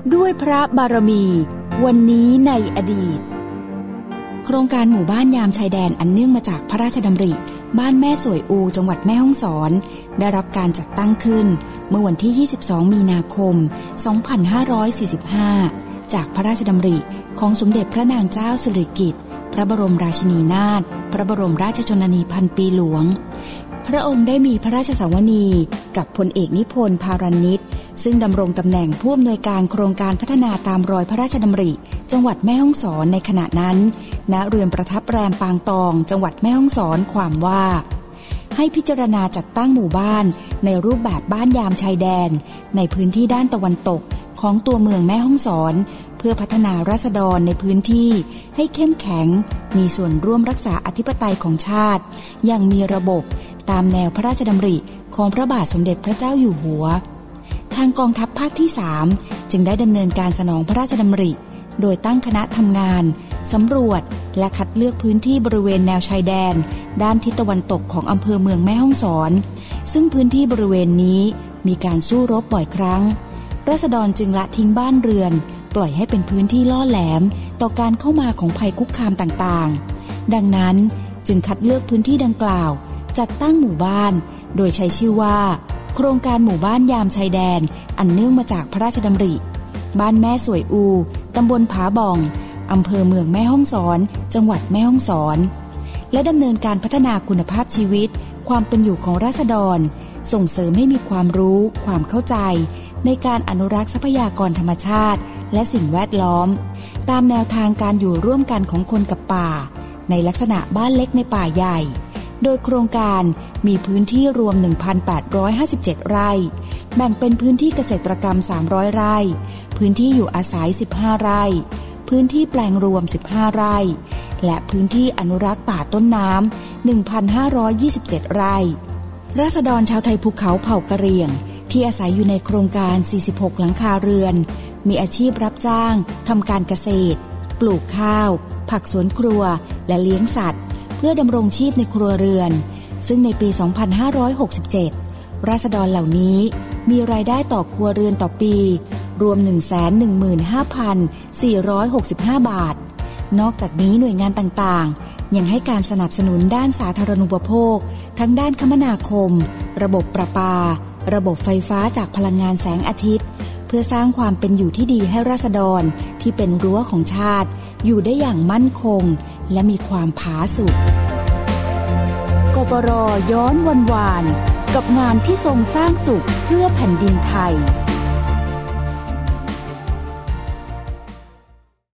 ด้วยพระบารมีวันนี้ในอดีตโครงการหมู่บ้านยามชายแดนอันเนื่องมาจากพระราชดำริบ้านแม่สวยอูจังหวัดแม่ฮ่องสอนได้รับการจัดตั้งขึ้นเมื่อวันที่22มีนาคม2545จากพระราชดำริของสมเด็จพระนางเจ้าสิริกิติ์พระบรมราชินีนาถพระบรมราชชนนีพันปีหลวงพระองค์ได้มีพระราชสวนีกับพลเอกนิพนธ์ภารานิชซึ่งดำรงตำแหน่งผู้อำนวยการโครงการพัฒนาตามรอยพระราชดำริจังหวัดแม่ฮ่องสอนในขณะนั้นณเรือนประทับแรมปางตองจังหวัดแม่ฮ่องสอนความว่าให้พิจารณาจัดตั้งหมู่บ้านในรูปแบบบ้านยามชายแดนในพื้นที่ด้านตะวันตกของตัวเมืองแม่ฮ่องสอนเพื่อพัฒนาราษฎรในพื้นที่ให้เข้มแข็งมีส่วนร่วมรักษาอธิปไตยของชาติอย่างมีระบบตามแนวพระราชดำริของพระบาทสมเด็จพระเจ้าอยู่หัวทางกองทัพภาคที่3จึงได้ดำเนินการสนองพระราชดำริโดยตั้งคณะทำงานสำรวจและคัดเลือกพื้นที่บริเวณแนวชายแดนด้านทิศตะวันตกของอำเภอเมืองแม่ฮ่องสอนซึ่งพื้นที่บริเวณนี้มีการสู้รบบ่อยครั้งราษฎรจึงละทิ้งบ้านเรือนปล่อยให้เป็นพื้นที่ล่อแหลมต่อการเข้ามาของภัยคุกคามต่างๆดังนั้นจึงคัดเลือกพื้นที่ดังกล่าวจัดตั้งหมู่บ้านโดยใช้ชื่อว่าโครงการหมู่บ้านยามชายแดนอันเนื่องมาจากพระราชดำริบ้านแม่สวยอูตำบลผาบ่องอำเภอเมืองแม่ฮ่องสอนจังหวัดแม่ฮ่องสอนและดำเนินการพัฒนาคุณภาพชีวิตความเป็นอยู่ของราษฎรส่งเสริมให้มีความรู้ความเข้าใจในการอนุรักษ์ทรัพยากรธรรมชาติและสิ่งแวดล้อมตามแนวทางการอยู่ร่วมกันของคนกับป่าในลักษณะบ้านเล็กในป่าใหญ่โดยโครงการมีพื้นที่รวม 1,857 ไร่แบ่งเป็นพื้นที่เกษตรกรรม300ไร่พื้นที่อยู่อาศัย15ไร่พื้นที่แปลงรวม15ไร่และพื้นที่อนุรักษ์ป่าต้นน้ำ 1,527 ไร่ราษฎรชาวไทยภูเขาเผ่ากะเหรี่ยงที่อาศัยอยู่ในโครงการ46หลังคาเรือนมีอาชีพรับจ้างทำการเกษตรปลูกข้าวผักสวนครัวและเลี้ยงสัตว์เพื่อดำรงชีพในครัวเรือนซึ่งในปี 2567 ราษฎรเหล่านี้มีรายได้ต่อครัวเรือนต่อปีรวม 115,465 บาทนอกจากนี้หน่วยงานต่างๆยังให้การสนับสนุนด้านสาธารณูปโภคทั้งด้านคมนาคมระบบประปาระบบไฟฟ้าจากพลังงานแสงอาทิตย์เพื่อสร้างความเป็นอยู่ที่ดีให้ราษฎรที่เป็นรั้วของชาติอยู่ได้อย่างมั่นคงและมีความผาสุกกปร.ย้อนวันวานกับงานที่ทรงสร้างสุขเพื่อแผ่นดินไทย